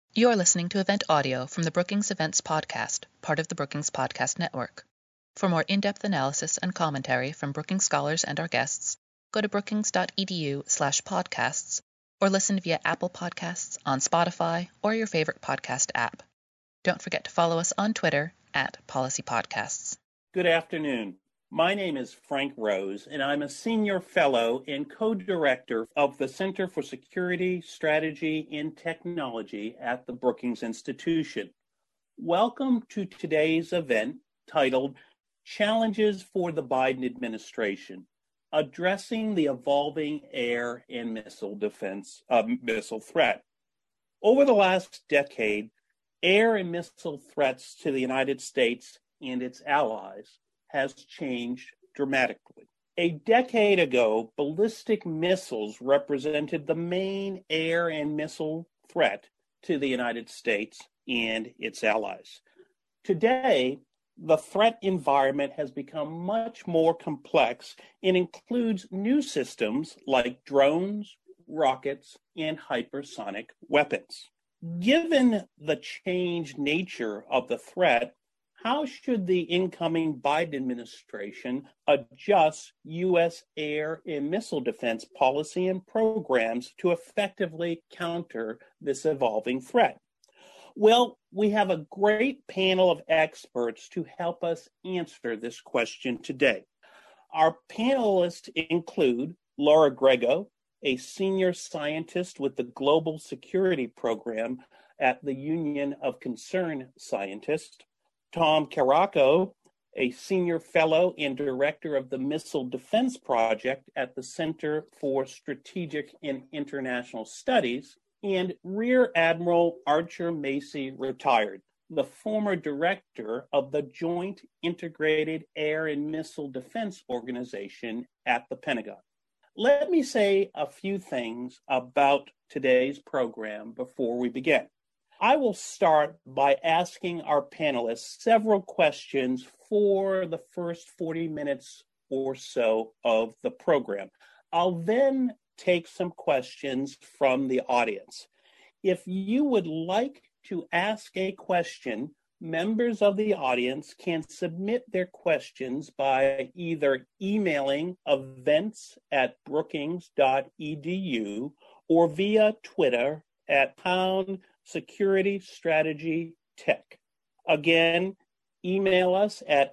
You're listening to event audio from the Brookings Events Podcast, part of the Brookings Podcast Network. For more in-depth analysis and commentary from Brookings scholars and our guests, go to brookings.edu/podcasts or listen via Apple Podcasts, on Spotify, or your favorite podcast app. Don't forget to follow us on Twitter @PolicyPodcasts. Good afternoon. My name is Frank Rose, and I'm a senior fellow and co-director of the Center for Security, Strategy, and Technology at the Brookings Institution. Welcome to today's event titled Challenges for the Biden Administration, Addressing the Evolving Air and Missile Threat. Over the last decade, air and missile threats to the United States and its allies has changed dramatically. A decade ago, ballistic missiles represented the main air and missile threat to the United States and its allies. Today, the threat environment has become much more complex and includes new systems like drones, rockets, and hypersonic weapons. Given the changed nature of the threat, how should the incoming Biden administration adjust U.S. air and missile defense policy and programs to effectively counter this evolving threat? Well, we have a great panel of experts to help us answer this question today. Our panelists include Laura Grego, a senior scientist with the Global Security Program at the Union of Concerned Scientists, Tom Caraco, a senior fellow and director of the Missile Defense Project at the Center for Strategic and International Studies, and Rear Admiral Archer Macy, retired, the former director of the Joint Integrated Air and Missile Defense Organization at the Pentagon. Let me say a few things about today's program before we begin. I will start by asking our panelists several questions for the first 40 minutes or so of the program. I'll then take some questions from the audience. If you would like to ask a question, members of the audience can submit their questions by either emailing events@brookings.edu or via Twitter at @Security Strategy Tech. Again, email us at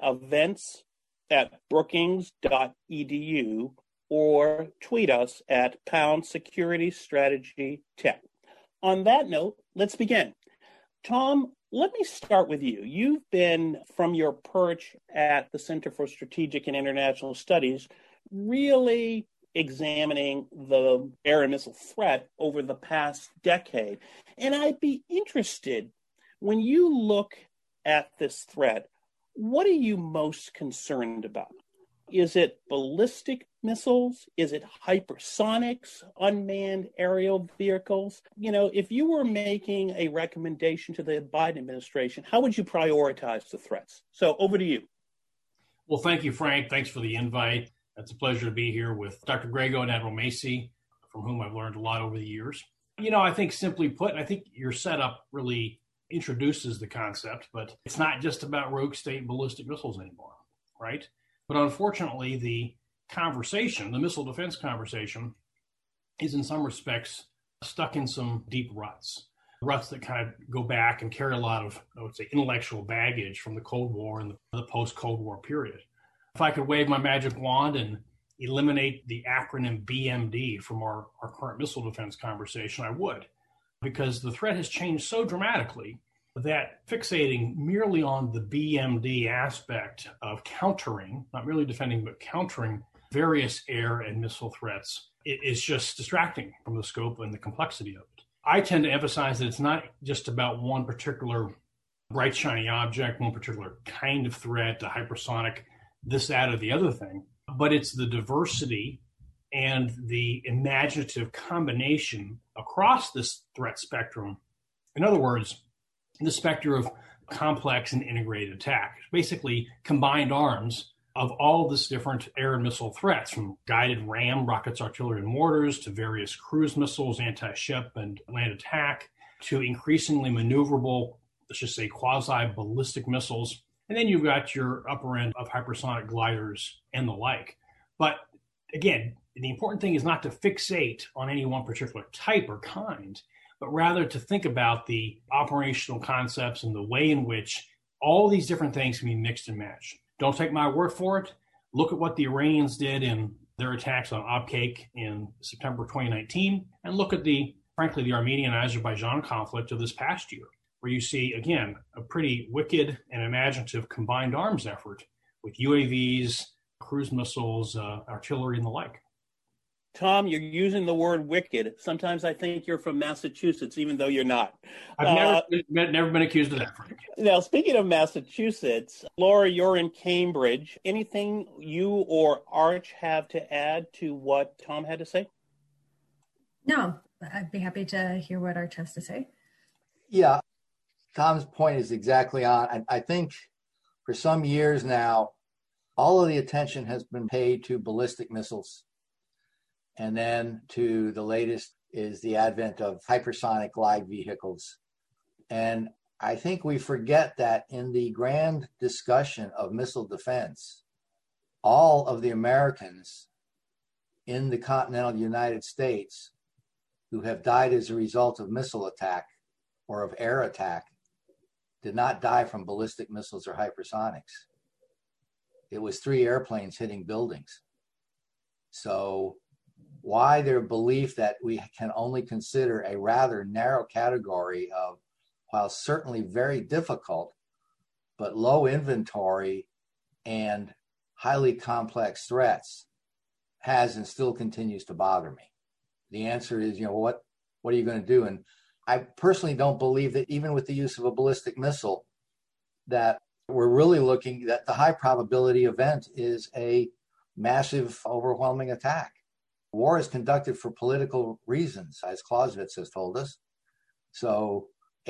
events@brookings.edu or tweet us at @Security Strategy Tech. On that note, let's begin. Tom, let me start with you. You've been, from your perch at the Center for Strategic and International Studies, really examining the air and missile threat over the past decade. And I'd be interested, when you look at this threat, what are you most concerned about? Is it ballistic missiles? Is it hypersonics, unmanned aerial vehicles? You know, if you were making a recommendation to the Biden administration, how would you prioritize the threats? So over to you. Well, thank you, Frank. Thanks for the invite. It's a pleasure to be here with Dr. Grego and Admiral Macy, from whom I've learned a lot over the years. You know, I think simply put, I think your setup really introduces the concept, but it's not just about rogue state ballistic missiles anymore, right? But unfortunately, the conversation, the missile defense conversation, is in some respects stuck in some deep ruts that kind of go back and carry a lot of, I would say, intellectual baggage from the Cold War and the post-Cold War period. If I could wave my magic wand and eliminate the acronym BMD from our current missile defense conversation, I would, because the threat has changed so dramatically that fixating merely on the BMD aspect of countering, not merely defending, but countering various air and missile threats, it is just distracting from the scope and the complexity of it. I tend to emphasize that it's not just about one particular bright, shiny object, one particular kind of threat, a hypersonic, this, that, or the other thing, but it's the diversity and the imaginative combination across this threat spectrum. In other words, the spectrum of complex and integrated attack, basically combined arms of all this different air and missile threats, from guided RAM, rockets, artillery, and mortars, to various cruise missiles, anti-ship and land attack, to increasingly maneuverable, let's just say quasi-ballistic missiles. And then you've got your upper end of hypersonic gliders and the like. But again, the important thing is not to fixate on any one particular type or kind, but rather to think about the operational concepts and the way in which all these different things can be mixed and matched. Don't take my word for it. Look at what the Iranians did in their attacks on Abqaiq in September 2019, and look at frankly, the Armenian and Azerbaijan conflict of this past year, where you see, again, a pretty wicked and imaginative combined arms effort with UAVs, cruise missiles, artillery, and the like. Tom, you're using the word wicked. Sometimes I think you're from Massachusetts, even though you're not. I've never been accused of that, Frank. Now, speaking of Massachusetts, Laura, you're in Cambridge. Anything you or Arch have to add to what Tom had to say? No, I'd be happy to hear what Arch has to say. Yeah, Tom's point is exactly on. I think for some years now, all of the attention has been paid to ballistic missiles. And then to the latest is the advent of hypersonic glide vehicles. And I think we forget that in the grand discussion of missile defense, all of the Americans in the continental United States who have died as a result of missile attack or of air attack did not die from ballistic missiles or hypersonics. It was 3 airplanes hitting buildings. So why their belief that we can only consider a rather narrow category of, while certainly very difficult, but low inventory and highly complex threats has and still continues to bother me. The answer is, what are you going to do? And I personally don't believe that even with the use of a ballistic missile, that we're really looking at the high probability event is a massive, overwhelming attack. War is conducted for political reasons, as Clausewitz has told us. So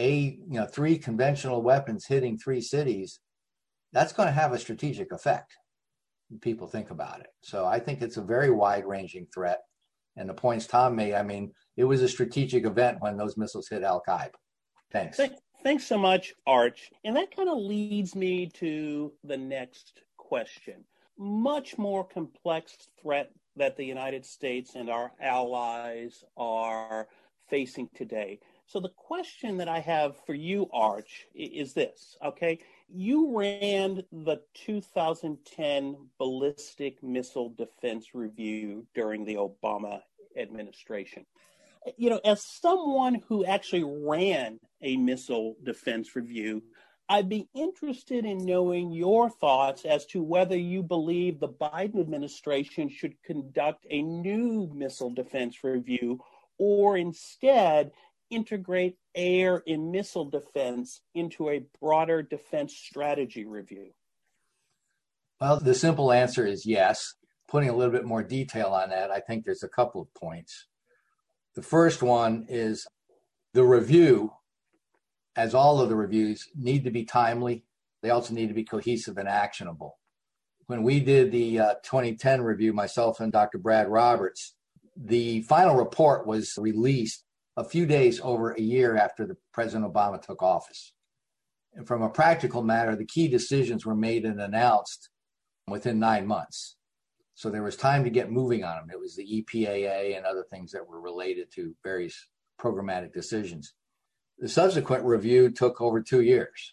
3 conventional weapons hitting 3 cities, that's going to have a strategic effect when people think about it. So I think it's a very wide-ranging threat. And the points Tom made, it was a strategic event when those missiles hit Al-Qaeda. Thanks. Thanks so much, Arch. And that kind of leads me to the next question. Much more complex threat that the United States and our allies are facing today. So the question that I have for you, Arch, is this, okay? You ran the 2010 Ballistic Missile Defense Review during the Obama administration. As someone who actually ran a missile defense review, I'd be interested in knowing your thoughts as to whether you believe the Biden administration should conduct a new missile defense review or instead integrate air and missile defense into a broader defense strategy review. Well, the simple answer is yes. Putting a little bit more detail on that, I think there's a couple of points. The first one is the review, as all of the reviews, need to be timely. They also need to be cohesive and actionable. When we did the 2010 review, myself and Dr. Brad Roberts, the final report was released a few days over a year after President Obama took office. And from a practical matter, the key decisions were made and announced within 9 months. So there was time to get moving on them. It was the EPAA and other things that were related to various programmatic decisions. The subsequent review took over 2 years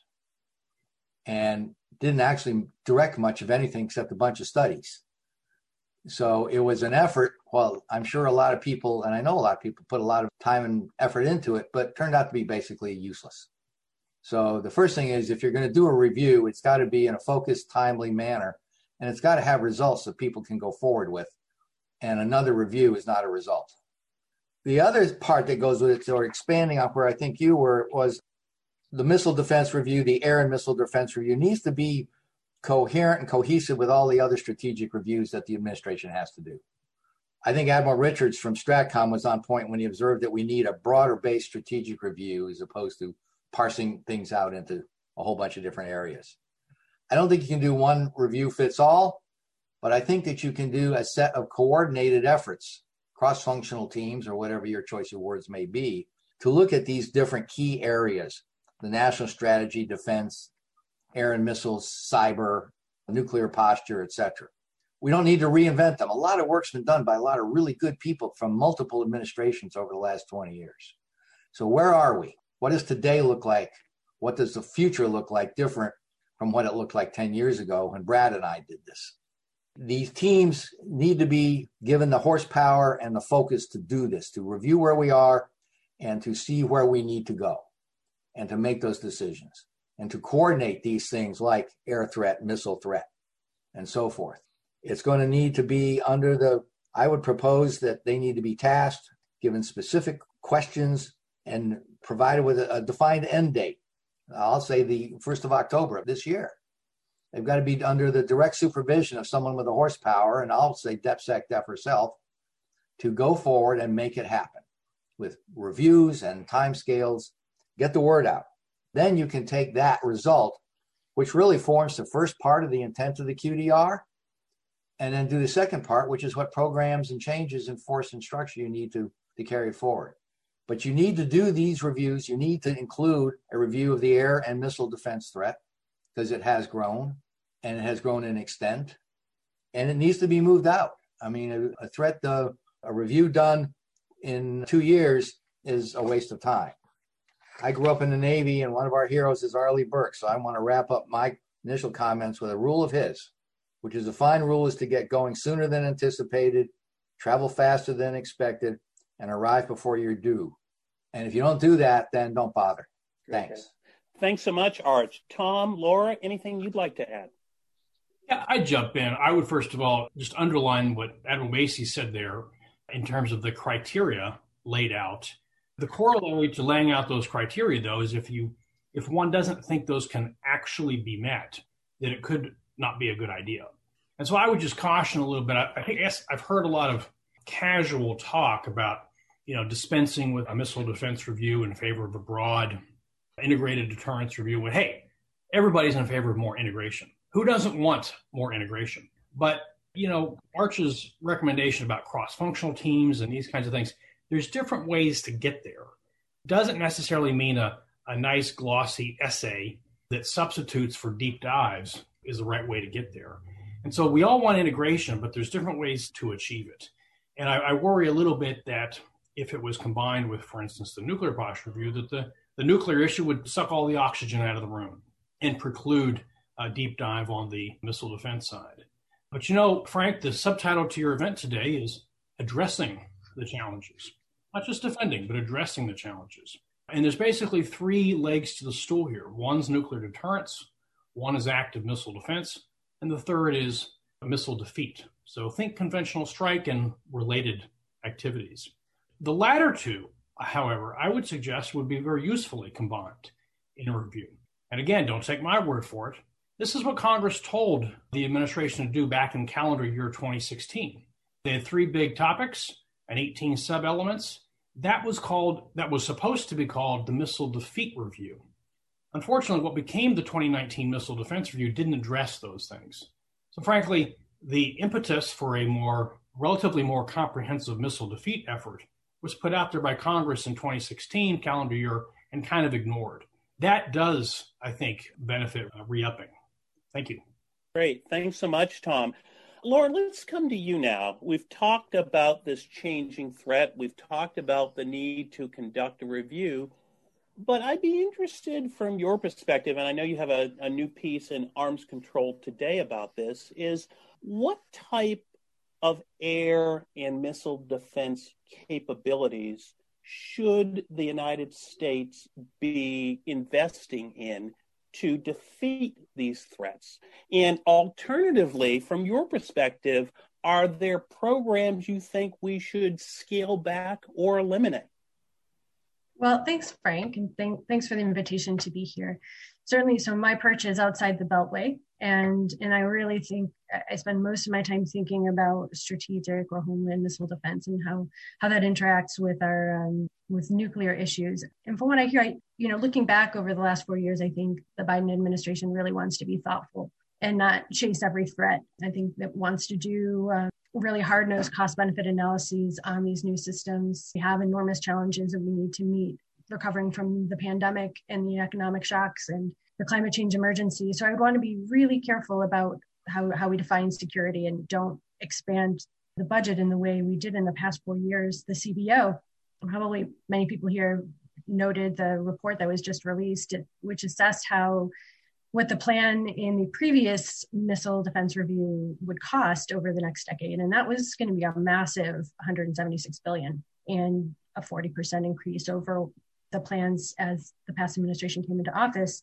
and didn't actually direct much of anything except a bunch of studies. So it was an effort. Well, I'm sure a lot of people, and I know a lot of people, put a lot of time and effort into it, but turned out to be basically useless. So the first thing is, if you're going to do a review, it's got to be in a focused, timely manner, and it's got to have results that people can go forward with. And another review is not a result. The other part that goes with it, or expanding on where I think you were, was the missile defense review, the air and missile defense review needs to be coherent and cohesive with all the other strategic reviews that the administration has to do. I think Admiral Richards from STRATCOM was on point when he observed that we need a broader-based strategic review as opposed to parsing things out into a whole bunch of different areas. I don't think you can do one review fits all, but I think that you can do a set of coordinated efforts, cross-functional teams or whatever your choice of words may be, to look at these different key areas, the national strategy, defense, air and missiles, cyber, nuclear posture, etc. We don't need to reinvent them. A lot of work's been done by a lot of really good people from multiple administrations over the last 20 years. So where are we? What does today look like? What does the future look like different from what it looked like 10 years ago when Brad and I did this? These teams need to be given the horsepower and the focus to do this, to review where we are and to see where we need to go and to make those decisions and to coordinate these things like air threat, missile threat, and so forth. It's going to need to be I would propose that they need to be tasked, given specific questions, and provided with a defined end date. I'll say the 1st of October of this year. They've got to be under the direct supervision of someone with the horsepower, and I'll say DepSecDef herself, to go forward and make it happen with reviews and timescales, get the word out. Then you can take that result, which really forms the first part of the intent of the QDR, and then do the second part, which is what programs and changes in force and structure you need to carry forward. But you need to do these reviews. You need to include a review of the air and missile defense threat, because it has grown, and it has grown in extent, and it needs to be moved out. I mean, a review done in 2 years is a waste of time. I grew up in the Navy, and one of our heroes is Arleigh Burke, so I want to wrap up my initial comments with a rule of his, which is a fine rule is to get going sooner than anticipated, travel faster than expected, and arrive before you're due. And if you don't do that, then don't bother. Thanks. Okay. Thanks so much, Arch. Tom, Laura, anything you'd like to add? Yeah, I'd jump in. I would first of all just underline what Admiral Macy said there in terms of the criteria laid out. The corollary to laying out those criteria, though, is if one doesn't think those can actually be met, then it could not be a good idea. And so I would just caution a little bit. I think I've heard a lot of casual talk about, dispensing with a missile defense review in favor of a broad integrated deterrence review. And hey, everybody's in favor of more integration. Who doesn't want more integration? But, Arch's recommendation about cross-functional teams and these kinds of things, there's different ways to get there. Doesn't necessarily mean a nice glossy essay that substitutes for deep dives is the right way to get there. And so we all want integration, but there's different ways to achieve it. And I worry a little bit that if it was combined with, for instance, the nuclear posture review, that the nuclear issue would suck all the oxygen out of the room and preclude a deep dive on the missile defense side. But Frank, the subtitle to your event today is addressing the challenges, not just defending, but addressing the challenges. And there's basically 3 legs to the stool here. One's nuclear deterrence, one is active missile defense, and the third is missile defeat. So think conventional strike and related activities. The latter 2, however, I would suggest would be very usefully combined in a review. And again, don't take my word for it. This is what Congress told the administration to do back in calendar year 2016. They had 3 big topics and 18 sub-elements. That was supposed to be called the Missile Defeat Review. Unfortunately, what became the 2019 Missile Defense Review didn't address those things. So frankly, the impetus for a relatively more comprehensive missile defeat effort was put out there by Congress in 2016 calendar year and kind of ignored. That does, I think, benefit re-upping. Thank you. Great. Thanks so much, Tom. Laura, let's come to you now. We've talked about this changing threat. We've talked about the need to conduct a review. But I'd be interested from your perspective, and I know you have a new piece in Arms Control today about this, is what type of air and missile defense capabilities should the United States be investing in to defeat these threats? And alternatively, from your perspective, are there programs you think we should scale back or eliminate? Well, thanks, Frank, and thanks for the invitation to be here. Certainly, so my perch is outside the Beltway, and I really think I spend most of my time thinking about strategic or homeland missile defense and how that interacts with our with nuclear issues. And from what I hear, looking back over the last 4 years, I think the Biden administration really wants to be thoughtful and not chase every threat. I think that wants to do really hard-nosed cost-benefit analyses on these new systems. We have enormous challenges that we need to meet. recovering from the pandemic and the economic shocks and the climate change emergency. So I would want to be really careful about how we define security and don't expand the budget in the way we did in the past 4 years. The CBO, probably many people here noted the report that was just released, which assessed what the plan in the previous missile defense review would cost over the next decade. And that was going to be a massive $176 billion and a 40% increase over the plans as the past administration came into office.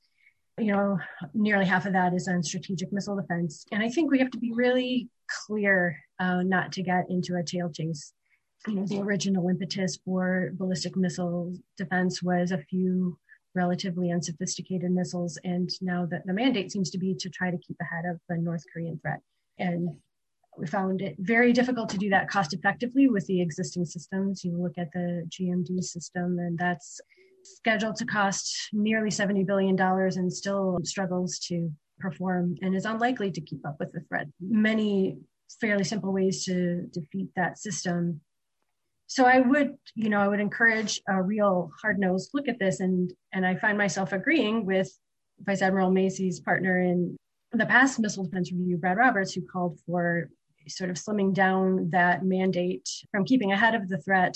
Nearly half of that is on strategic missile defense. And I think we have to be really clear not to get into a tail chase. The original impetus for ballistic missile defense was a few relatively unsophisticated missiles. And now the mandate seems to be to try to keep ahead of the North Korean threat. And we found it very difficult to do that cost effectively with the existing systems. You look at the GMD system, and that's scheduled to cost nearly $70 billion and still struggles to perform and is unlikely to keep up with the threat. Many fairly simple ways to defeat that system. So I would encourage a real hard-nosed look at this. And I find myself agreeing with Vice Admiral Macy's partner in the past Missile Defense Review, Brad Roberts, who called for sort of slimming down that mandate from keeping ahead of the threat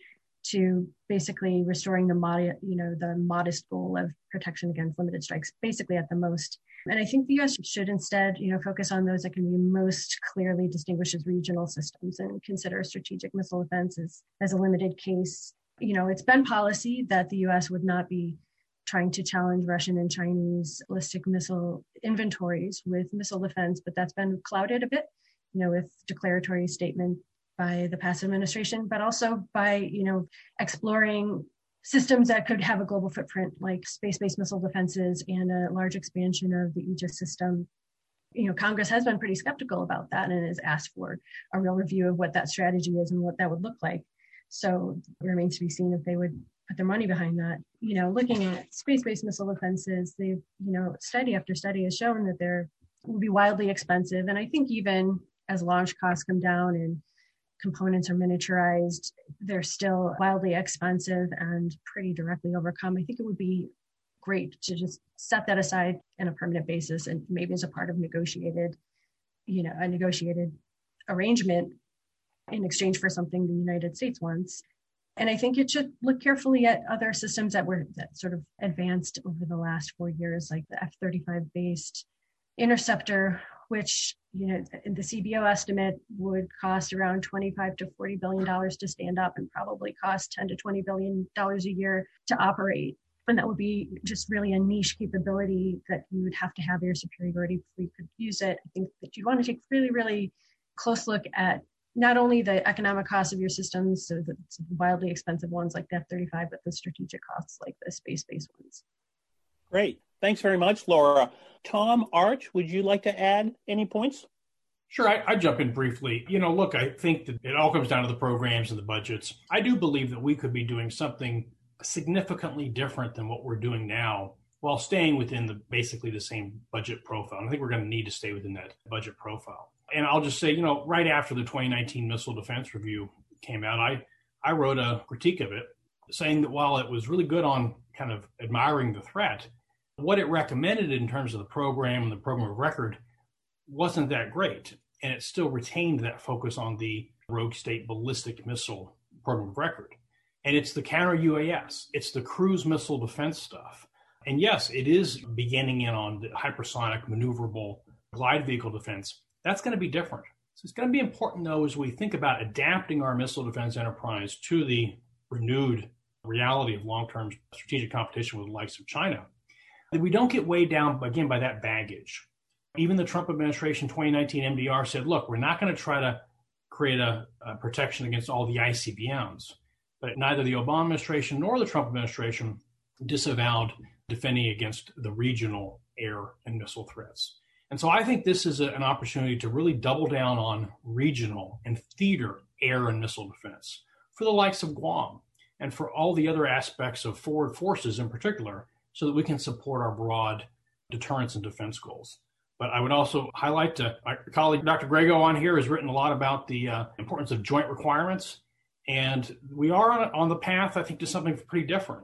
to basically restoring the modest goal of protection against limited strikes, basically at the most. And I think the U.S. should instead, focus on those that can be most clearly distinguished as regional systems and consider strategic missile defense as a limited case. It's been policy that the U.S. would not be trying to challenge Russian and Chinese ballistic missile inventories with missile defense, but that's been clouded a bit, with declaratory statement by the past administration, but also by, exploring systems that could have a global footprint like space-based missile defenses and a large expansion of the Aegis system. Congress has been pretty skeptical about that and has asked for a real review of what that strategy is and what that would look like. So it remains to be seen if they would put their money behind that. Looking at space-based missile defenses, they've, study after study has shown that they're will be wildly expensive. And I think even as launch costs come down and components are miniaturized, they're still wildly expensive and pretty directly overcome. I think it would be great to just set that aside on a permanent basis and maybe as a part of a negotiated arrangement in exchange for something the United States wants. And I think it should look carefully at other systems that sort of advanced over the last 4 years, like the F-35 based interceptor, which, the CBO estimate would cost around $25 to $40 billion to stand up and probably cost $10 to $20 billion a year to operate. And that would be just really a niche capability that you would have to have air superiority before you could use it. I think that you'd want to take really, really close look at not only the economic costs of your systems, so the wildly expensive ones like the F-35, but the strategic costs like the space-based ones. Great. Thanks very much, Laura. Tom, Arch, would you like to add any points? Sure, I jump in briefly. Look, I think that it all comes down to the programs and the budgets. I do believe that we could be doing something significantly different than what we're doing now while staying within basically the same budget profile. And I think we're going to need to stay within that budget profile. And I'll just say, right after the 2019 Missile Defense Review came out, I wrote a critique of it saying that while it was really good on kind of admiring the threat, what it recommended in terms of the program and the program of record wasn't that great. And it still retained that focus on the rogue state ballistic missile program of record. And it's the counter UAS, it's the cruise missile defense stuff. And yes, it is beginning in on the hypersonic maneuverable glide vehicle defense. That's going to be different. So it's going to be important, though, as we think about adapting our missile defense enterprise to the renewed reality of long-term strategic competition with the likes of China, that we don't get weighed down, again, by that baggage. Even the Trump administration 2019 MDR said, look, we're not going to try to create a protection against all the ICBMs. But neither the Obama administration nor the Trump administration disavowed defending against the regional air and missile threats. And so I think this is an opportunity to really double down on regional and theater air and missile defense for the likes of Guam and for all the other aspects of forward forces in particular, so that we can support our broad deterrence and defense goals. But I would also highlight my colleague, Dr. Grego, on here has written a lot about the importance of joint requirements. And we are on the path, I think, to something pretty different.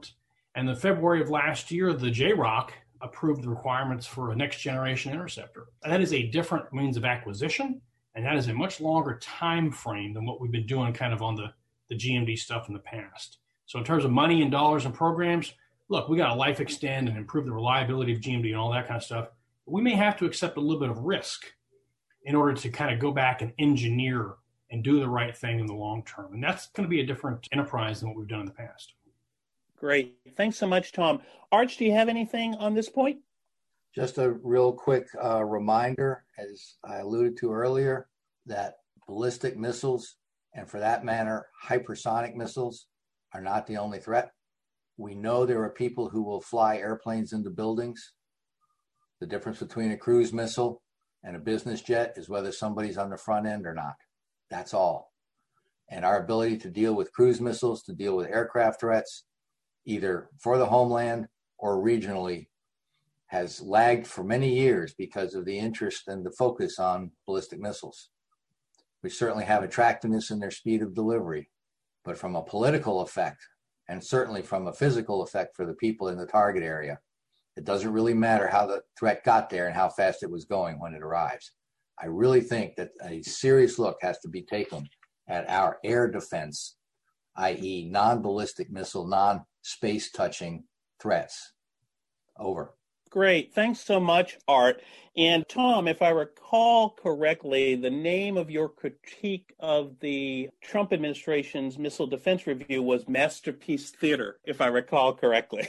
And in February of last year, the JROC approved the requirements for a next generation interceptor. And that is a different means of acquisition, and that is a much longer time frame than what we've been doing kind of on the GMD stuff in the past. So in terms of money and dollars and programs, look, we got to life extend and improve the reliability of GMD and all that kind of stuff. We may have to accept a little bit of risk in order to kind of go back and engineer and do the right thing in the long term. And that's going to be a different enterprise than what we've done in the past. Great. Thanks so much, Tom. Arch, do you have anything on this point? Just a real quick reminder, as I alluded to earlier, that ballistic missiles, and for that matter, hypersonic missiles, are not the only threat. We know there are people who will fly airplanes into buildings. The difference between a cruise missile and a business jet is whether somebody's on the front end or not. That's all. And our ability to deal with cruise missiles, to deal with aircraft threats, either for the homeland or regionally, has lagged for many years because of the interest and the focus on ballistic missiles, which certainly have attractiveness in their speed of delivery. But from a political effect, and certainly from a physical effect for the people in the target area, it doesn't really matter how the threat got there and how fast it was going when it arrives. I really think that a serious look has to be taken at our air defense, i.e. non-ballistic missile, non-space touching threats. Over. Great. Thanks so much, Art. And Tom, if I recall correctly, the name of your critique of the Trump administration's missile defense review was Masterpiece Theater, if I recall correctly.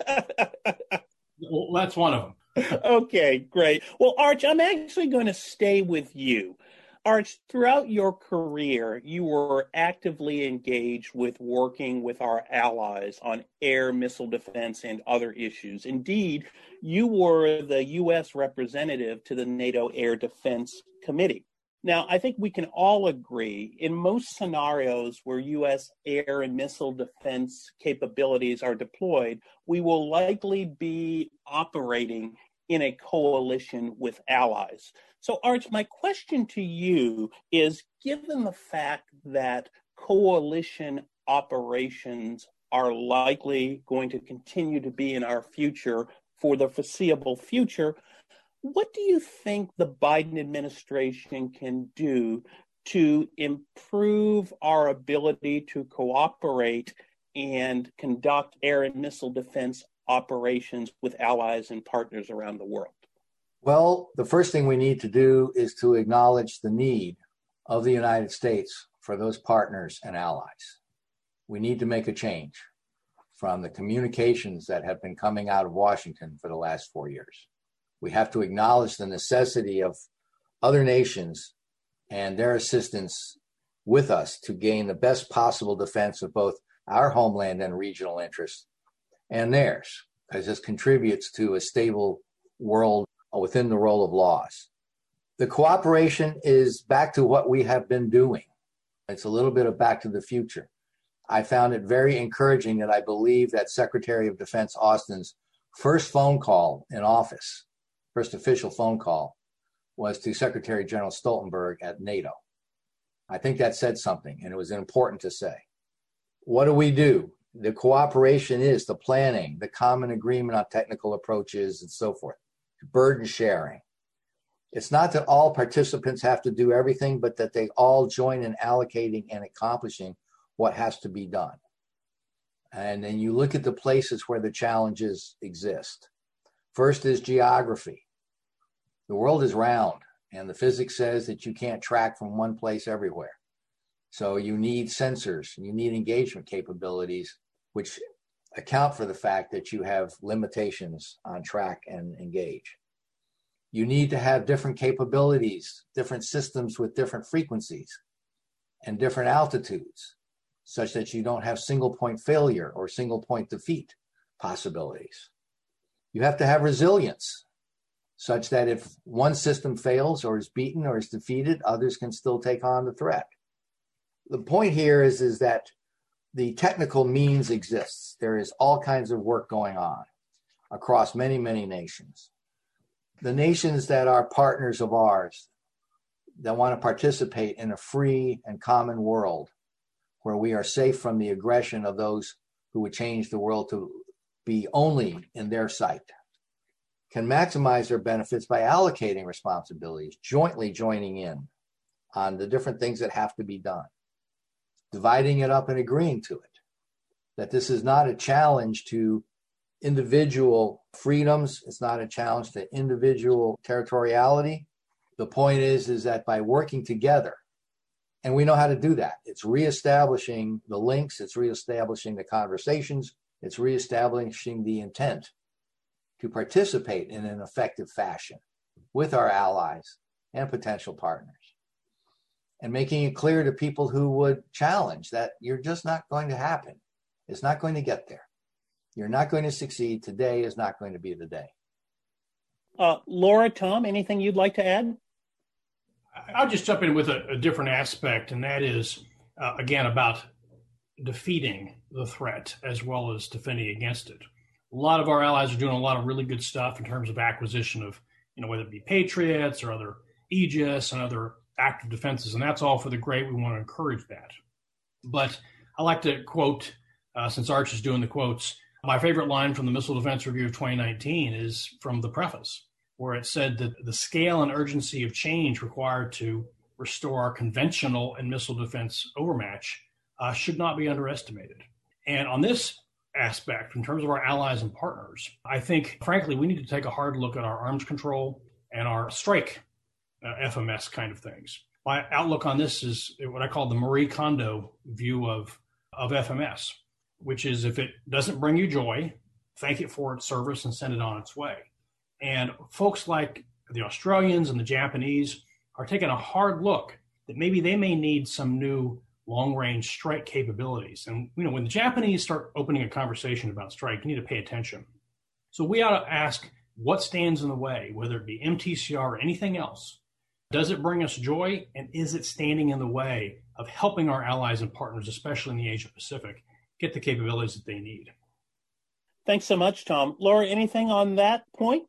Well, that's one of them. Okay, great. Well, Arch, I'm actually going to stay with you. Arch, throughout your career, you were actively engaged with working with our allies on air missile defense and other issues. Indeed, you were the U.S. representative to the NATO Air Defense Committee. Now, I think we can all agree in most scenarios where U.S. air and missile defense capabilities are deployed, we will likely be operating in a coalition with allies. So, Arch, my question to you is, given the fact that coalition operations are likely going to continue to be in our future for the foreseeable future, what do you think the Biden administration can do to improve our ability to cooperate and conduct air and missile defense operations with allies and partners around the world? Well, the first thing we need to do is to acknowledge the need of the United States for those partners and allies. We need to make a change from the communications that have been coming out of Washington for the last 4 years. We have to acknowledge the necessity of other nations and their assistance with us to gain the best possible defense of both our homeland and regional interests and theirs, because this contributes to a stable world within the rule of laws. The cooperation is back to what we have been doing. It's a little bit of back to the future. I found it very encouraging that I believe that Secretary of Defense Austin's first phone call in office, first official phone call, was to Secretary General Stoltenberg at NATO. I think that said something, and it was important to say. What do? The cooperation is the planning, the common agreement on technical approaches, and so forth. Burden sharing. It's not that all participants have to do everything, but that they all join in allocating and accomplishing what has to be done. And then you look at the places where the challenges exist. First is geography. The world is round, and the physics says that you can't track from one place everywhere. So you need sensors, you need engagement capabilities, which account for the fact that you have limitations on track and engage. You need to have different capabilities, different systems with different frequencies and different altitudes, such that you don't have single point failure or single point defeat possibilities. You have to have resilience, such that if one system fails or is beaten or is defeated, others can still take on the threat. The point here is that the technical means exists. There is all kinds of work going on across many, many nations. The nations that are partners of ours that want to participate in a free and common world where we are safe from the aggression of those who would change the world to be only in their sight, can maximize their benefits by allocating responsibilities, jointly joining in on the different things that have to be done, dividing it up and agreeing to it, that this is not a challenge to individual freedoms. It's not a challenge to individual territoriality. The point is that by working together, and we know how to do that, it's reestablishing the links, it's reestablishing the conversations, it's reestablishing the intent to participate in an effective fashion with our allies and potential partners, and making it clear to people who would challenge that you're just not going to happen. It's not going to get there. You're not going to succeed. Today is not going to be the day. Laura, Tom, anything you'd like to add? I'll just jump in with a different aspect, and that is, again, about defeating the threat as well as defending against it. A lot of our allies are doing a lot of really good stuff in terms of acquisition of, whether it be Patriots or other Aegis and other active defenses, and that's all for the great. We want to encourage that. But I like to quote, since Arch is doing the quotes, my favorite line from the Missile Defense Review of 2019 is from the preface, where it said that the scale and urgency of change required to restore our conventional and missile defense overmatch should not be underestimated. And on this aspect, in terms of our allies and partners, I think, frankly, we need to take a hard look at our arms control and our strike FMS kind of things. My outlook on this is what I call the Marie Kondo view of FMS, which is if it doesn't bring you joy, thank it for its service and send it on its way. And folks like the Australians and the Japanese are taking a hard look that maybe they may need some new long-range strike capabilities. And, when the Japanese start opening a conversation about strike, you need to pay attention. So we ought to ask what stands in the way, whether it be MTCR or anything else. Does it bring us joy? And is it standing in the way of helping our allies and partners, especially in the Asia Pacific, get the capabilities that they need? Thanks so much, Tom. Laura, anything on that point?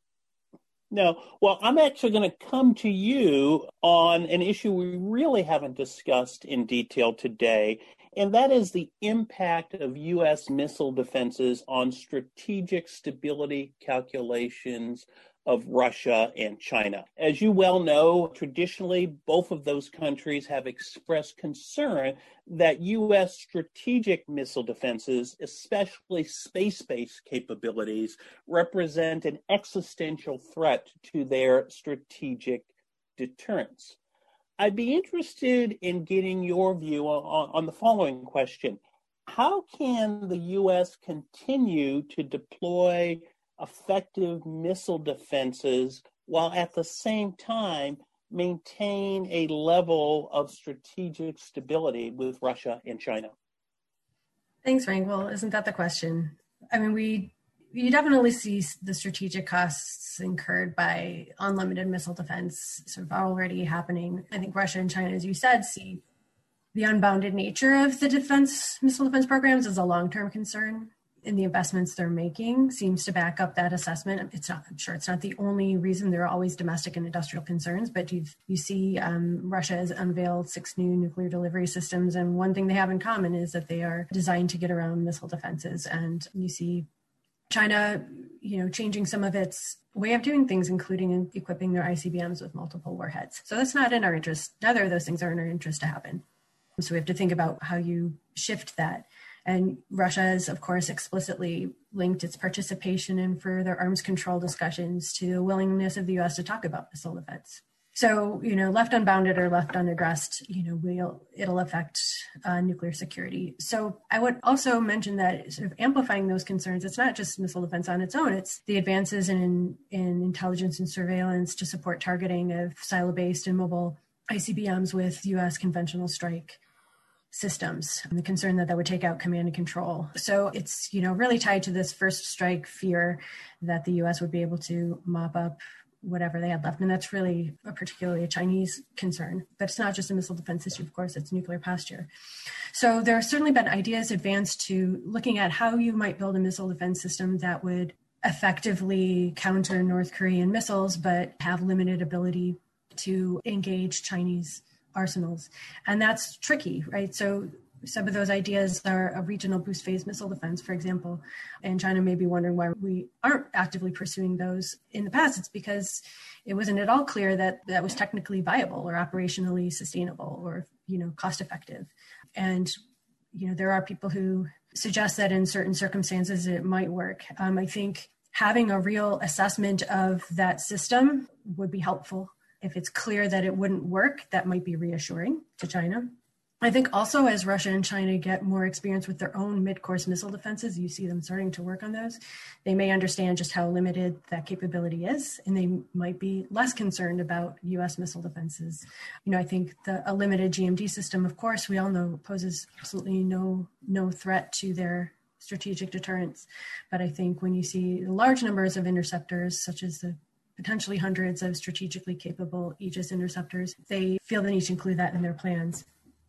No. Well, I'm actually going to come to you on an issue we really haven't discussed in detail today, and that is the impact of U.S. missile defenses on strategic stability calculations of Russia and China. As you well know, traditionally, both of those countries have expressed concern that U.S. strategic missile defenses, especially space-based capabilities, represent an existential threat to their strategic deterrence. I'd be interested in getting your view on the following question. How can the U.S. continue to deploy effective missile defenses while at the same time maintain a level of strategic stability with Russia and China? Thanks, Frank. Well, isn't that the question? I mean, you definitely see the strategic costs incurred by unlimited missile defense sort of already happening. I think Russia and China, as you said, see the unbounded nature of the missile defense programs as a long-term concern. And the investments they're making seems to back up that assessment. I'm sure it's not the only reason. There are always domestic and industrial concerns, but you see Russia has unveiled 6 new nuclear delivery systems. And one thing they have in common is that they are designed to get around missile defenses. And you see China, changing some of its way of doing things, including equipping their ICBMs with multiple warheads. So that's not in our interest. Neither of those things are in our interest to happen. So we have to think about how you shift that. And Russia has, of course, explicitly linked its participation in further arms control discussions to the willingness of the U.S. to talk about missile defense. So, left unbounded or left unaddressed, it'll affect nuclear security. So I would also mention that sort of amplifying those concerns, it's not just missile defense on its own, it's the advances in intelligence and surveillance to support targeting of silo-based and mobile ICBMs with U.S. conventional strike systems, and the concern that would take out command and control. So it's, really tied to this first strike fear that the U.S. would be able to mop up whatever they had left. And that's really particularly a Chinese concern. But it's not just a missile defense issue, of course, it's nuclear posture. So there have certainly been ideas advanced to looking at how you might build a missile defense system that would effectively counter North Korean missiles, but have limited ability to engage Chinese arsenals. And that's tricky, right? So Some of those ideas are a regional boost phase missile defense, for example, and China may be wondering why we aren't actively pursuing those. In the past, it's because it wasn't at all clear that that was technically viable or operationally sustainable or, cost effective. And, there are people who suggest that in certain circumstances it might work. I think having a real assessment of that system would be helpful. If it's clear that it wouldn't work, that might be reassuring to China. I think also as Russia and China get more experience with their own mid-course missile defenses, you see them starting to work on those, they may understand just how limited that capability is, and they might be less concerned about U.S. missile defenses. I think a limited GMD system, of course, we all know poses absolutely no threat to their strategic deterrence. But I think when you see large numbers of interceptors, such as the potentially hundreds of strategically capable Aegis interceptors, they feel the need to include that in their plans.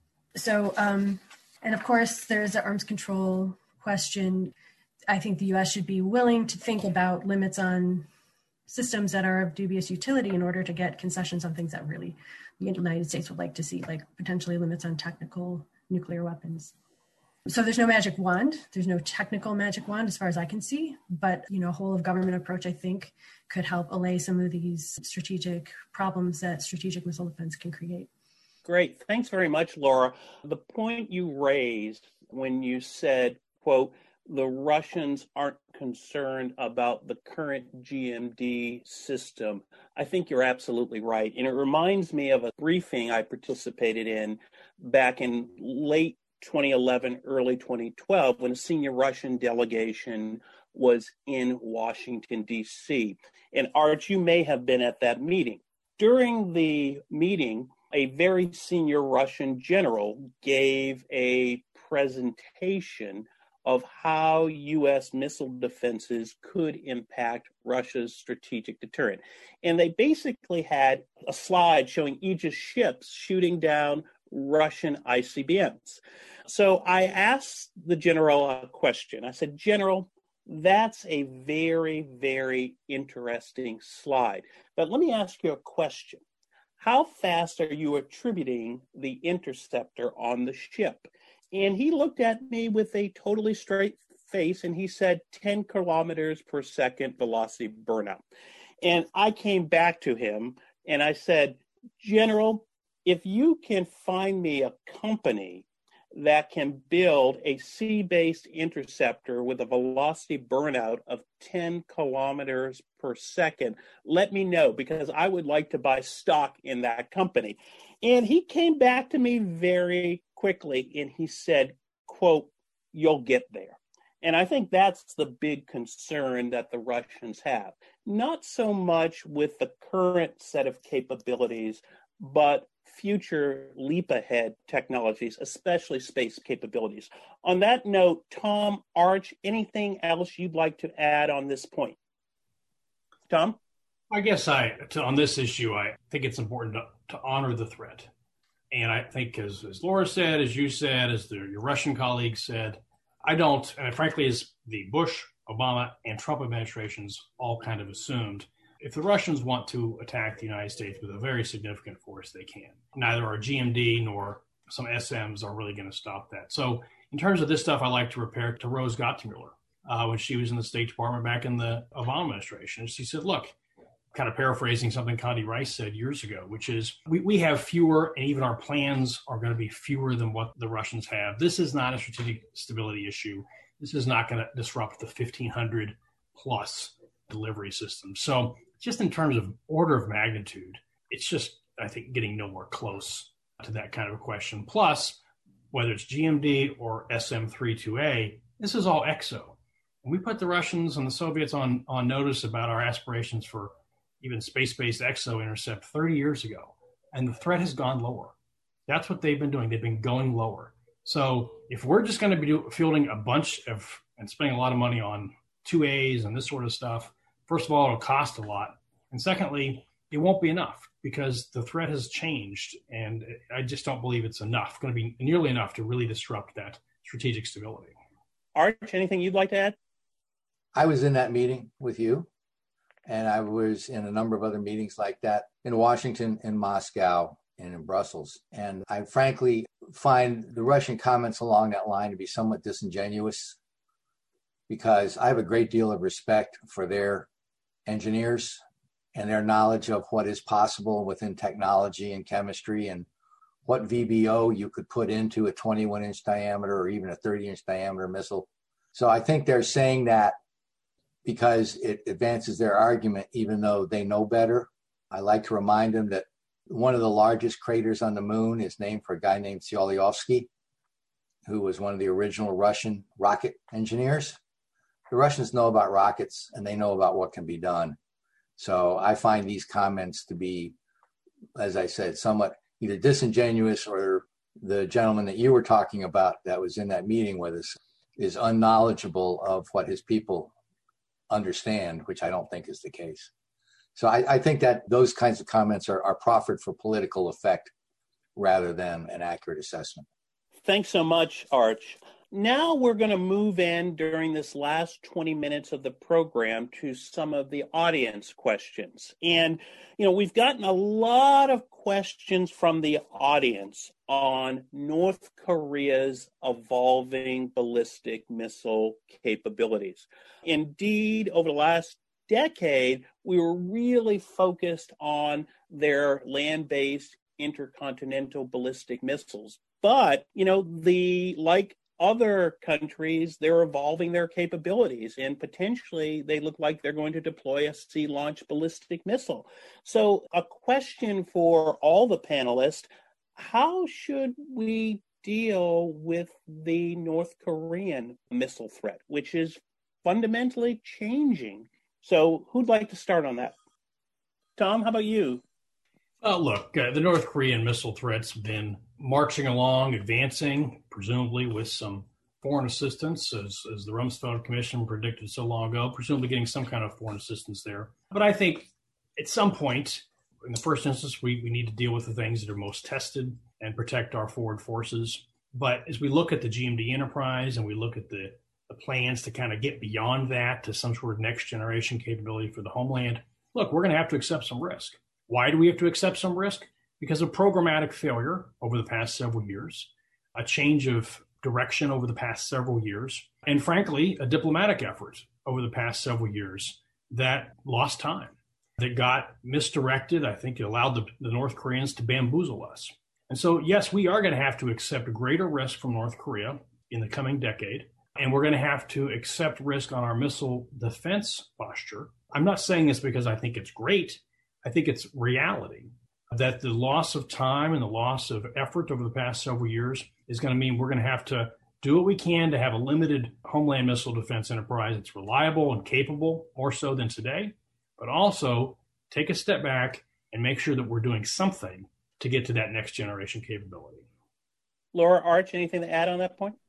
So, and of course, there's the arms control question. I think the U.S. should be willing to think about limits on systems that are of dubious utility in order to get concessions on things that really the United States would like to see, like potentially limits on technical nuclear weapons. So there's no magic wand. There's no technical magic wand as far as I can see, but, a whole of government approach, I think, could help allay some of these strategic problems that strategic missile defense can create. Great. Thanks very much, Laura. The point you raised when you said, quote, the Russians aren't concerned about the current GMD system, I think you're absolutely right. And it reminds me of a briefing I participated in back in late 2011, early 2012, when a senior Russian delegation was in Washington, D.C. And Art, you may have been at that meeting. During the meeting, a very senior Russian general gave a presentation of how U.S. missile defenses could impact Russia's strategic deterrent. And they basically had a slide showing Aegis ships shooting down Russian ICBMs. So I asked the general a question. I said, General, that's a very, very interesting slide. But let me ask you a question. How fast are you attributing the interceptor on the ship? And he looked at me with a totally straight face and he said 10 kilometers per second velocity burnout. And I came back to him and I said, General, if you can find me a company that can build a sea-based interceptor with a velocity burnout of 10 kilometers per second, let me know, because I would like to buy stock in that company. And he came back to me very quickly and he said, quote, you'll get there. And I think that's the big concern that the Russians have. Not so much with the current set of capabilities, but future leap ahead technologies, especially space capabilities. On that note, Tom, Arch, anything else you'd like to add on this point? Tom? I guess on this issue, I think it's important to honor the threat. And I think as Laura said, as you said, as your Russian colleagues said, I don't, and frankly, as the Bush, Obama, and Trump administrations all kind of assumed, if the Russians want to attack the United States with a very significant force, they can. Neither our GMD nor some SMs are really going to stop that. So in terms of this stuff, I like to repair to Rose Gottemuller when she was in the State Department back in the Obama administration. She said, look, kind of paraphrasing something Condi Rice said years ago, which is we have fewer, and even our plans are going to be fewer than what the Russians have. This is not a strategic stability issue. This is not going to disrupt the 1,500 plus delivery system. So just in terms of order of magnitude, it's just, I think, getting nowhere close to that kind of a question. Plus, whether it's GMD or SM-32A, this is all EXO. And we put the Russians and the Soviets on notice about our aspirations for even space-based EXO intercept 30 years ago, and the threat has gone lower. That's what they've been doing. They've been going lower. So if we're just going to be fielding a bunch of and spending a lot of money on 2As and this sort of stuff, first of all, it'll cost a lot. And secondly, it won't be enough because the threat has changed. And I just don't believe it's going to be nearly enough to really disrupt that strategic stability. Arch, anything you'd like to add? I was in that meeting with you, and I was in a number of other meetings like that in Washington and Moscow and in Brussels. And I frankly find the Russian comments along that line to be somewhat disingenuous, because I have a great deal of respect for their engineers and their knowledge of what is possible within technology and chemistry, and what VBO you could put into a 21-inch diameter or even a 30-inch diameter missile. So I think they're saying that because it advances their argument, even though they know better. I like to remind them that one of the largest craters on the moon is named for a guy named Tsiolkovsky, who was one of the original Russian rocket engineers. The Russians know about rockets, and they know about what can be done. So I find these comments to be, as I said, somewhat either disingenuous, or the gentleman that you were talking about that was in that meeting with us is unknowledgeable of what his people understand, which I don't think is the case. So I think that those kinds of comments are proffered for political effect rather than an accurate assessment. Thanks so much, Arch. Now we're going to move in during this last 20 minutes of the program to some of the audience questions. And, we've gotten a lot of questions from the audience on North Korea's evolving ballistic missile capabilities. Indeed, over the last decade, we were really focused on their land-based intercontinental ballistic missiles. But, like other countries, they're evolving their capabilities, and potentially they look like they're going to deploy a sea-launched ballistic missile. So a question for all the panelists: how should we deal with the North Korean missile threat, which is fundamentally changing? So who'd like to start on that? Tom, how about you? Look, the North Korean missile threat's been marching along, advancing, presumably with some foreign assistance, as the Rumsfeld Commission predicted so long ago, presumably getting some kind of foreign assistance there. But I think at some point, in the first instance, we need to deal with the things that are most tested and protect our forward forces. But as we look at the GMD enterprise and we look at the plans to kind of get beyond that to some sort of next generation capability for the homeland, look, we're going to have to accept some risk. Why do we have to accept some risk? Because of programmatic failure over the past several years, a change of direction over the past several years, and frankly, a diplomatic effort over the past several years that lost time, that got misdirected. I think it allowed the North Koreans to bamboozle us. And so, yes, we are going to have to accept a greater risk from North Korea in the coming decade, and we're going to have to accept risk on our missile defense posture. I'm not saying this because I think it's great. I think it's reality that the loss of time and the loss of effort over the past several years is going to mean we're going to have to do what we can to have a limited homeland missile defense enterprise that's reliable and capable, more so than today, but also take a step back and make sure that we're doing something to get to that next generation capability. Laura, Arch, anything to add on that point?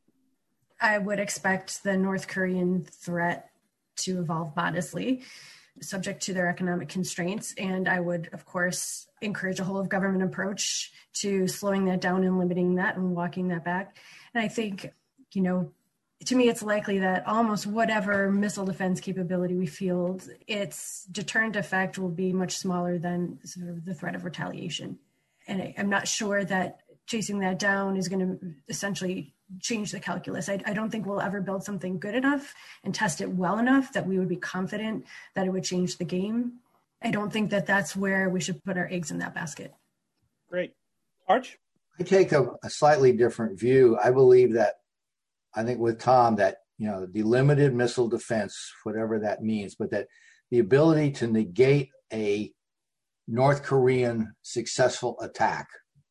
I would expect the North Korean threat to evolve modestly, subject to their economic constraints. And I would, of course, encourage a whole of government approach to slowing that down and limiting that and walking that back. And I think, to me, it's likely that almost whatever missile defense capability we field, its deterrent effect will be much smaller than sort of the threat of retaliation. And I'm not sure that chasing that down is going to essentially change the calculus. I don't think we'll ever build something good enough and test it well enough that we would be confident that it would change the game. I don't think that that's where we should put our eggs in that basket. Great. Arch? I take a slightly different view. I believe that, I think with Tom, that, the limited missile defense, whatever that means, but that the ability to negate a North Korean successful attack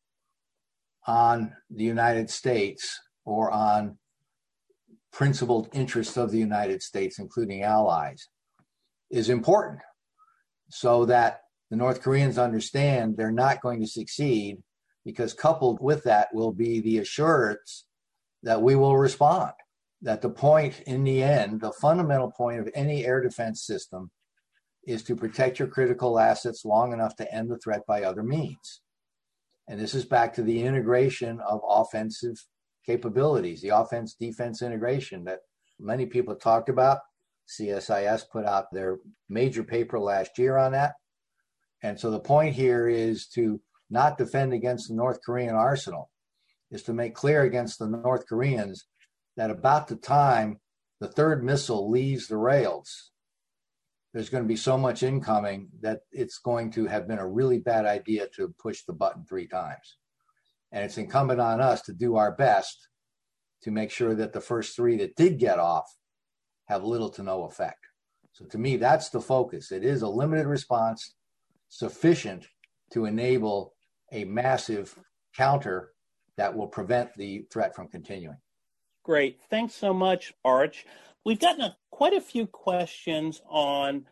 on the United States or on principled interests of the United States, including allies, is important, so that the North Koreans understand they're not going to succeed, because coupled with that will be the assurance that we will respond. That the point in the end, the fundamental point of any air defense system, is to protect your critical assets long enough to end the threat by other means. And this is back to the integration of offensive capabilities, the offense-defense integration that many people have talked about. CSIS put out their major paper last year on that. And so the point here is to not defend against the North Korean arsenal, is to make clear against the North Koreans that about the time the third missile leaves the rails, there's going to be so much incoming that it's going to have been a really bad idea to push the button 3 times. And it's incumbent on us to do our best to make sure that the first 3 that did get off have little to no effect. So to me, that's the focus. It is a limited response sufficient to enable a massive counter that will prevent the threat from continuing. Great. Thanks so much, Arch. We've gotten quite a few questions on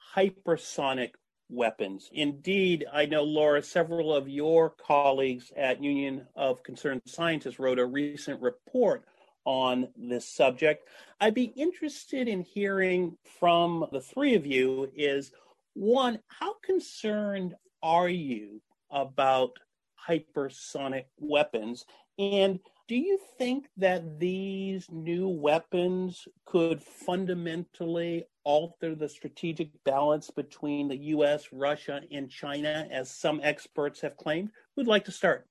hypersonic weapons. Indeed, I know, Laura, several of your colleagues at Union of Concerned Scientists wrote a recent report on this subject. I'd be interested in hearing from the 3 of you is, one, how concerned are you about hypersonic weapons? And do you think that these new weapons could fundamentally alter the strategic balance between the U.S., Russia, and China, as some experts have claimed? Who'd like to start?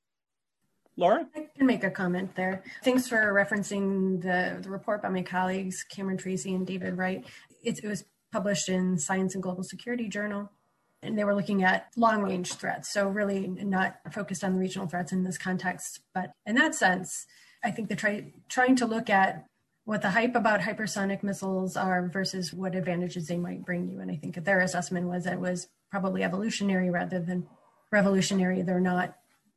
Laura? I can make a comment there. Thanks for referencing the report by my colleagues, Cameron Tracy and David Wright. It was published in Science and Global Security Journal, and they were looking at long-range threats, so really not focused on the regional threats in this context. But in that sense, I think they're trying to look at what the hype about hypersonic missiles are versus what advantages they might bring you. And I think their assessment was that it was probably evolutionary rather than revolutionary. They're not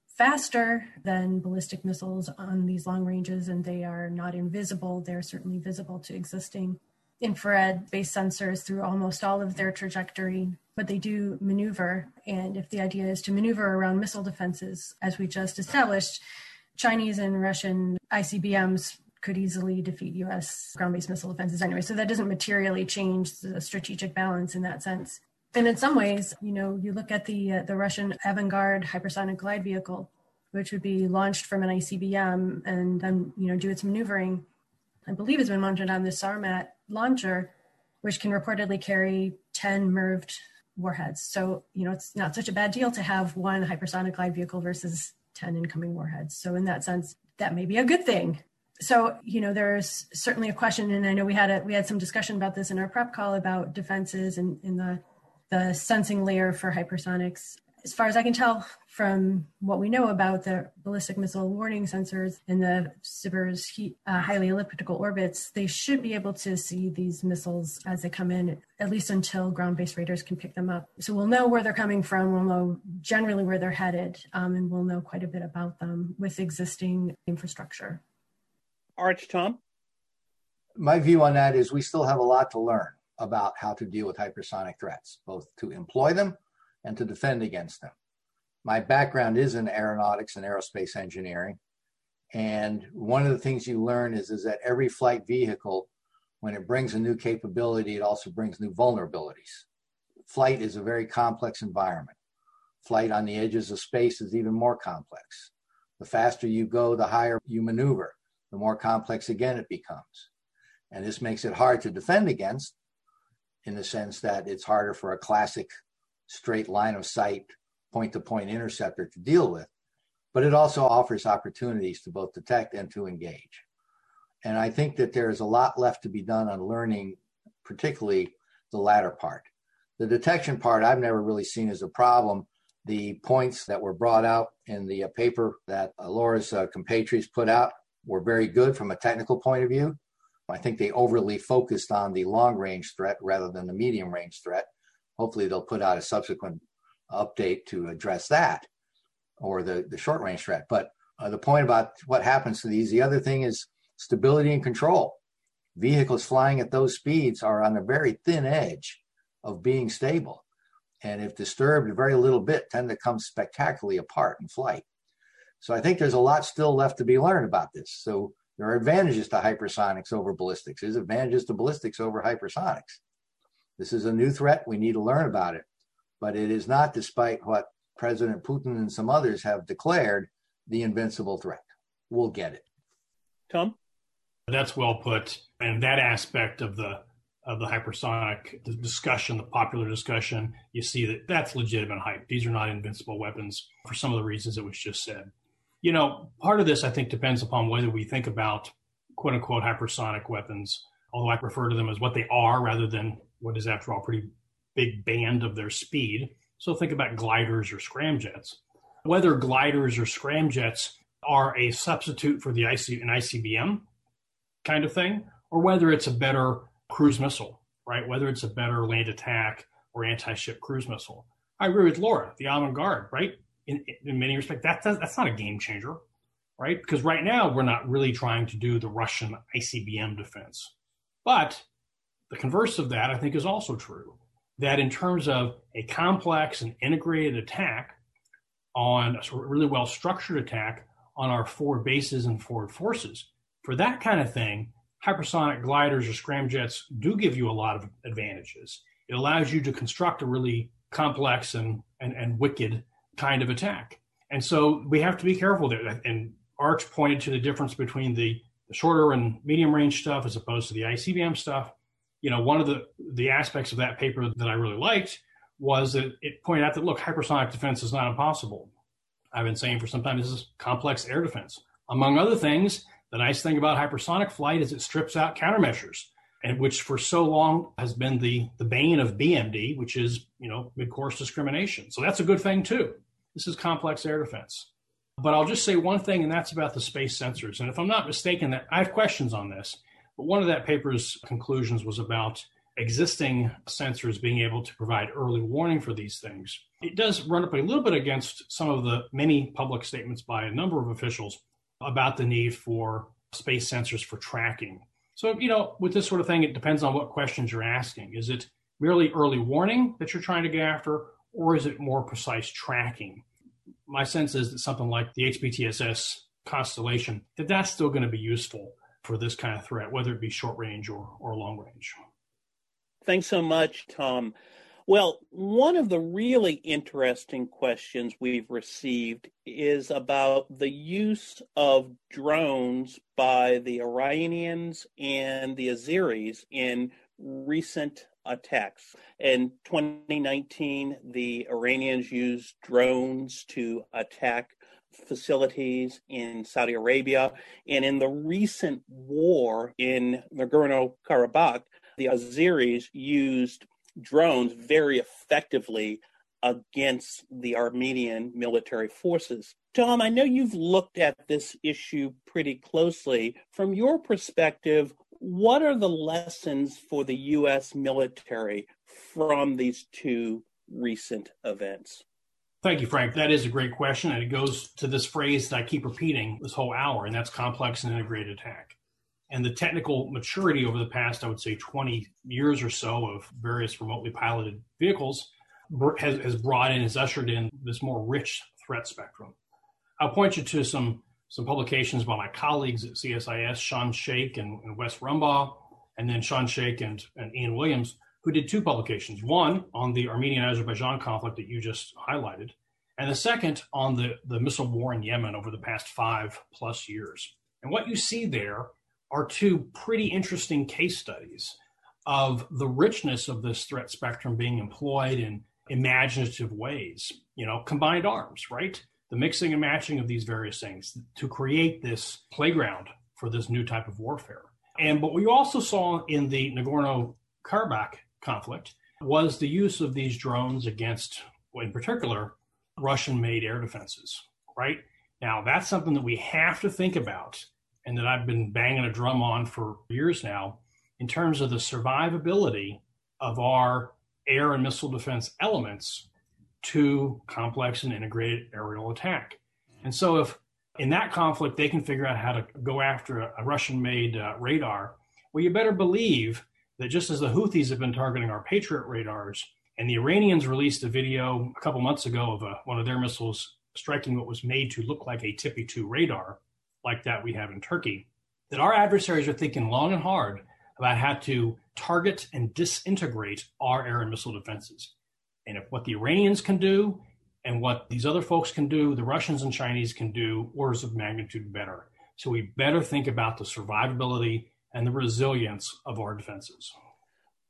faster than ballistic missiles on these long ranges, and they are not invisible. They're certainly visible to existing infrared-based sensors through almost all of their trajectory, but they do maneuver. And if the idea is to maneuver around missile defenses, as we just established, Chinese and Russian ICBMs could easily defeat U.S. ground-based missile defenses anyway. So that doesn't materially change the strategic balance in that sense. And in some ways, you look at the Russian Avangard hypersonic glide vehicle, which would be launched from an ICBM and then, do its maneuvering. I believe it's been mounted on the Sarmat launcher, which can reportedly carry 10 MIRVed warheads. So, it's not such a bad deal to have one hypersonic glide vehicle versus 10 incoming warheads. So in that sense, that may be a good thing. So, there's certainly a question, and I know we had some discussion about this in our prep call about defenses and in the sensing layer for hypersonics. As far as I can tell from what we know about the ballistic missile warning sensors in the SBIRS highly elliptical orbits, they should be able to see these missiles as they come in, at least until ground-based radars can pick them up. So we'll know where they're coming from, we'll know generally where they're headed, and we'll know quite a bit about them with existing infrastructure. Arch, Tom? My view on that is we still have a lot to learn about how to deal with hypersonic threats, both to employ them and to defend against them. My background is in aeronautics and aerospace engineering. And one of the things you learn is that every flight vehicle, when it brings a new capability, it also brings new vulnerabilities. Flight is a very complex environment. Flight on the edges of space is even more complex. The faster you go, the higher you maneuver, the more complex again it becomes. And this makes it hard to defend against, in the sense that it's harder for a classic straight line of sight, point-to-point interceptor to deal with, but it also offers opportunities to both detect and to engage. And I think that there is a lot left to be done on learning, particularly the latter part. The detection part I've never really seen as a problem. The points that were brought out in the paper that Laura's compatriots put out were very good from a technical point of view. I think they overly focused on the long-range threat rather than the medium-range threat. Hopefully they'll put out a subsequent update to address that, or the short-range threat. But the point about what happens to these, the other thing is stability and control. Vehicles flying at those speeds are on a very thin edge of being stable. And if disturbed a very little bit, tend to come spectacularly apart in flight. So I think there's a lot still left to be learned about this. So there are advantages to hypersonics over ballistics. There's advantages to ballistics over hypersonics. This is a new threat. We need to learn about it. But it is not, despite what President Putin and some others have declared, the invincible threat. We'll get it. Tom? That's well put. And that aspect of the of the hypersonic discussion, the popular discussion, you see that that's legitimate hype. These are not invincible weapons for some of the reasons that was just said. Part of this, I think, depends upon whether we think about quote unquote hypersonic weapons, although I refer to them as what they are rather than what is, after all, a pretty big band of their speed. So think about gliders or scramjets. Whether gliders or scramjets are a substitute for an ICBM kind of thing, or whether it's a better cruise missile, right? Whether it's a better land attack or anti-ship cruise missile. I agree with Laura, the avant-garde, right? In many respects, that's not a game changer, right? Because right now we're not really trying to do the Russian ICBM defense. But the converse of that, I think, is also true. That in terms of a complex and integrated attack on a really well-structured attack on our forward bases and forward forces, for that kind of thing, hypersonic gliders or scramjets do give you a lot of advantages. It allows you to construct a really complex and wicked kind of attack. And so we have to be careful there. And Arch pointed to the difference between the shorter and medium range stuff as opposed to the ICBM stuff. One of the aspects of that paper that I really liked was that it pointed out that, look, hypersonic defense is not impossible. I've been saying for some time, this is complex air defense. Among other things, the nice thing about hypersonic flight is it strips out countermeasures, and which for so long has been the bane of BMD, which is, mid-course discrimination. So that's a good thing too. This is complex air defense. But I'll just say one thing, and that's about the space sensors. And if I'm not mistaken, that I have questions on this, but one of that paper's conclusions was about existing sensors being able to provide early warning for these things. It does run up a little bit against some of the many public statements by a number of officials about the need for space sensors for tracking. So, with this sort of thing, it depends on what questions you're asking. Is it merely early warning that you're trying to get after, or is it more precise tracking? My sense is that something like the HBTSS constellation, that's still going to be useful for this kind of threat, whether it be short range or long range. Thanks so much, Tom. Well, one of the really interesting questions we've received is about the use of drones by the Iranians and the Azeris in recent attacks. In 2019, the Iranians used drones to attack facilities in Saudi Arabia. And in the recent war in Nagorno-Karabakh, the Azeris used drones very effectively against the Armenian military forces. Tom, I know you've looked at this issue pretty closely. From your perspective, what are the lessons for the U.S. military from these two recent events? Thank you, Frank. That is a great question, and it goes to this phrase that I keep repeating this whole hour, and that's complex and integrated attack. And the technical maturity over the past, I would say, 20 years or so of various remotely piloted vehicles has ushered in this more rich threat spectrum. I'll point you to some publications by my colleagues at CSIS, Sean Shaikh and Wes Rumbaugh, and then Sean Shaikh and Ian Williams, who did two publications, one on the Armenian-Azerbaijan conflict that you just highlighted, and the second on the missile war in Yemen over the past 5+ years. And what you see there are two pretty interesting case studies of the richness of this threat spectrum being employed in imaginative ways, combined arms, right? The mixing and matching of these various things to create this playground for this new type of warfare. But we also saw in the Nagorno-Karabakh conflict was the use of these drones against, in particular, Russian-made air defenses, right? Now, that's something that we have to think about and that I've been banging a drum on for years now in terms of the survivability of our air and missile defense elements to complex and integrated aerial attack. And so if in that conflict they can figure out how to go after a Russian-made radar, well, you better believe that just as the Houthis have been targeting our Patriot radars, and the Iranians released a video a couple months ago of one of their missiles striking what was made to look like a TPY-2 radar, like that we have in Turkey, that our adversaries are thinking long and hard about how to target and disintegrate our air and missile defenses. And if what the Iranians can do and what these other folks can do, the Russians and Chinese can do orders of magnitude better. So we better think about the survivability and the resilience of our defenses.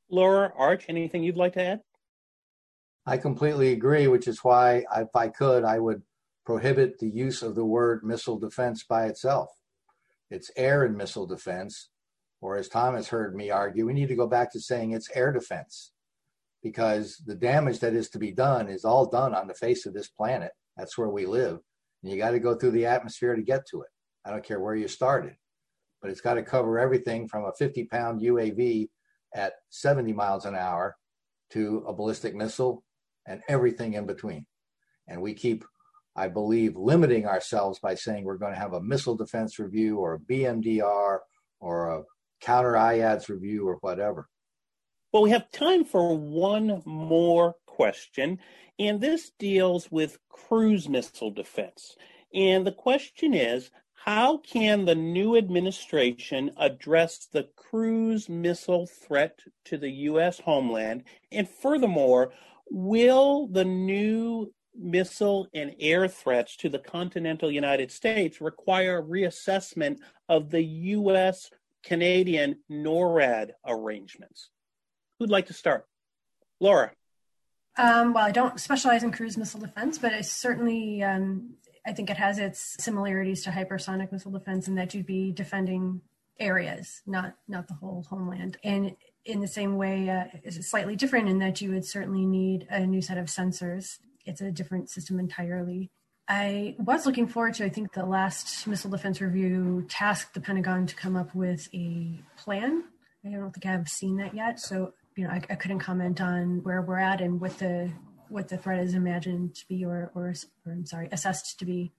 Laura, Arch, anything you'd like to add? I completely agree, which is why, if I could, I would prohibit the use of the word missile defense by itself. It's air and missile defense, or as Tom has heard me argue, we need to go back to saying it's air defense, because the damage that is to be done is all done on the face of this planet. That's where we live. And you got to go through the atmosphere to get to it. I don't care where you started, but it's got to cover everything from a 50-pound UAV at 70 miles an hour to a ballistic missile and everything in between. And we keep, I believe, limiting ourselves by saying we're going to have a missile defense review or a BMDR or a counter IADS review or whatever. Well, we have time for one more question, and this deals with cruise missile defense. And the question is, how can the new administration address the cruise missile threat to the U.S. homeland? And furthermore, will the new missile and air threats to the continental United States require reassessment of the U.S.-Canadian NORAD arrangements? Who'd like to start? Laura. Well, I don't specialize in cruise missile defense, but I certainly, I think it has its similarities to hypersonic missile defense in that you'd be defending areas, not the whole homeland. And in the same way, it's slightly different in that you would certainly need a new set of sensors. It's a different system entirely. I was looking forward to, I think the last missile defense review tasked the Pentagon to come up with a plan. I don't think I've seen that yet. So, I couldn't comment on where we're at and what the threat is imagined to be or assessed to be.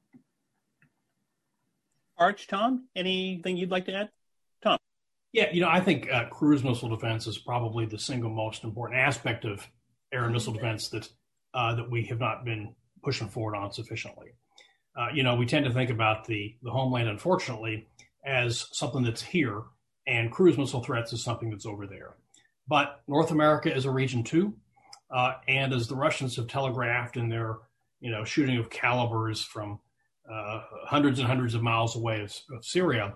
Arch, Tom, anything you'd like to add? Tom. Yeah, I think cruise missile defense is probably the single most important aspect of air and missile defense that we have not been pushing forward on sufficiently. We tend to think about the homeland, unfortunately, as something that's here, and cruise missile threats is something that's over there. But North America is a region too, and as the Russians have telegraphed in their, shooting of calibers from hundreds and hundreds of miles away of Syria,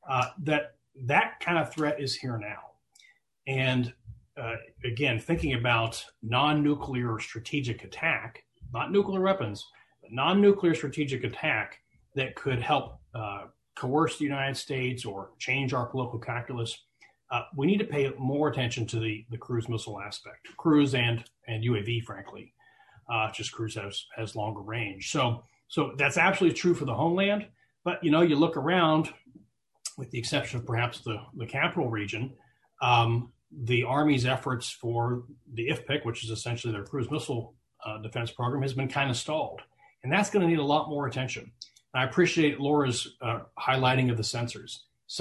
that kind of threat is here now. And again, thinking about non-nuclear strategic attack, not nuclear weapons, but non-nuclear strategic attack that could help coerce the United States or change our political calculus, we need to pay more attention to the cruise missile aspect, cruise and UAV, frankly. Just cruise has longer range. So that's absolutely true for the homeland. But, you look around, with the exception of perhaps the capital region, the Army's efforts for the IFPC, which is essentially their cruise missile defense program, has been kind of stalled. And that's going to need a lot more attention. And I appreciate Laura's highlighting of the sensors.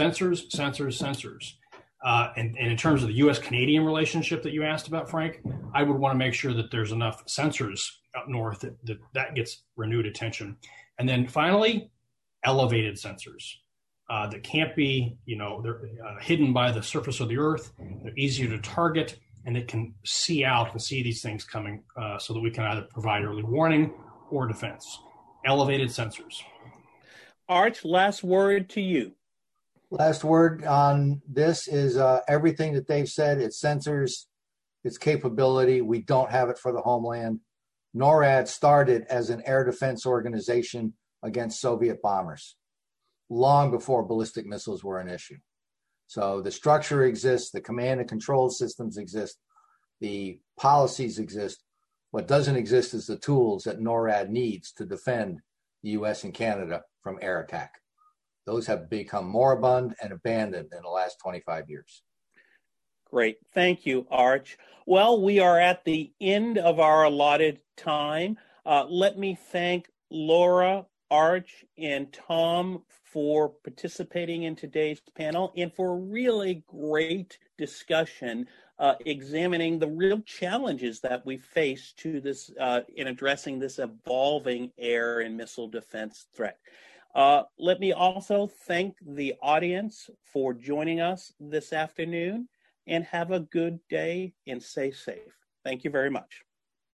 Sensors. And in terms of the U.S.-Canadian relationship that you asked about, Frank, I would want to make sure that there's enough sensors up north that gets renewed attention. And then finally, elevated sensors that can't be, they're hidden by the surface of the earth. They're easier to target, and they can see out and see these things coming so that we can either provide early warning or defense. Elevated sensors. Arch, last word to you. Last word on this is everything that they've said. It's sensors, it's capability. We don't have it for the homeland. NORAD started as an air defense organization against Soviet bombers long before ballistic missiles were an issue. So the structure exists, the command and control systems exist, the policies exist. What doesn't exist is the tools that NORAD needs to defend the U.S. and Canada from air attack. Those have become moribund and abandoned in the last 25 years. Great. Thank you, Arch. Well, we are at the end of our allotted time. Let me thank Laura, Arch, and Tom for participating in today's panel and for a really great discussion examining the real challenges that we face to this in addressing this evolving air and missile defense threat. Let me also thank the audience for joining us this afternoon, and have a good day and stay safe. Thank you very much.